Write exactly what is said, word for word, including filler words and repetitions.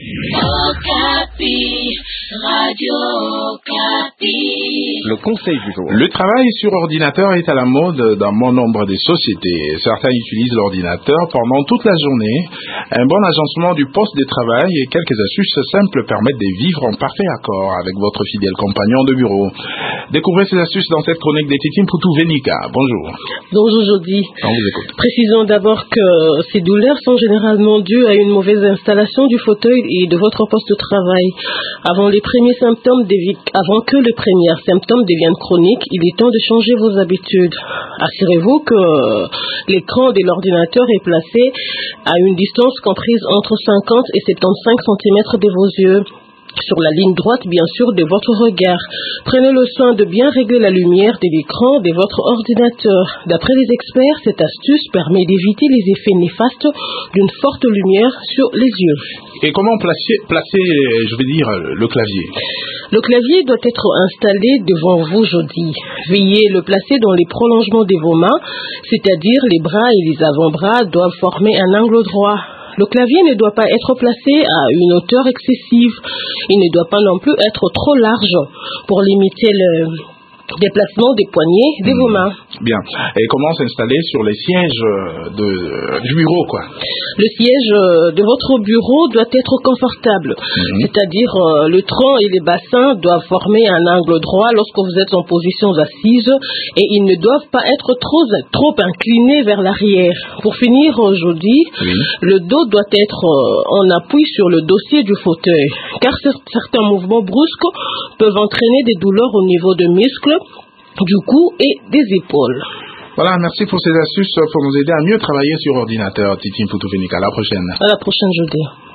Okapi, Radio Okapi. Le conseil du jour. Le travail sur ordinateur est à la mode dans bon nombre de sociétés. Certains utilisent l'ordinateur pendant toute la journée. Un bon agencement du poste de travail et quelques astuces simples permettent de vivre en parfait accord avec votre fidèle compagnon de bureau. Découvrez ces astuces dans cette chronique de Titi Mpoutou-Venika. Bonjour. Bonjour Jody. On vous écoute. Précisons d'abord que ces douleurs sont généralement dues à une mauvaise installation du fauteuil et de votre poste de travail. Avant les premiers symptômes dévi- avant que les premiers symptômes deviennent chroniques, il est temps de changer vos habitudes. Assurez-vous que l'écran de l'ordinateur est placé à une distance comprise entre cinquante et soixante-quinze centimètres de vos yeux, sur la ligne droite, bien sûr, de votre regard. Prenez le soin de bien régler la lumière de l'écran de votre ordinateur. D'après les experts, cette astuce permet d'éviter les effets néfastes d'une forte lumière sur les yeux. Et comment placer, placer, je veux dire, le clavier? Le clavier doit être installé devant vous, Jody. Veuillez le placer dans les prolongements de vos mains, c'est-à-dire les bras et les avant-bras doivent former un angle droit. Le clavier ne doit pas être placé à une hauteur excessive. Il ne doit pas non plus être trop large pour limiter le déplacement des poignets de vos mains. Bien. Et comment s'installer sur les sièges de, du bureau, quoi? Le siège de votre bureau doit être confortable. Mm-hmm. C'est-à-dire euh, le tronc et les bassins doivent former un angle droit lorsque vous êtes en position assise et ils ne doivent pas être trop, trop inclinés vers l'arrière. Pour finir aujourd'hui, oui. Le dos doit être euh, en appui sur le dossier du fauteuil, car certains mouvements brusques peuvent entraîner des douleurs au niveau des muscles, du cou et des épaules. Voilà, merci pour ces astuces pour nous aider à mieux travailler sur ordinateur. Titi Mpoutou-Venika, à la prochaine. À la prochaine, Jody.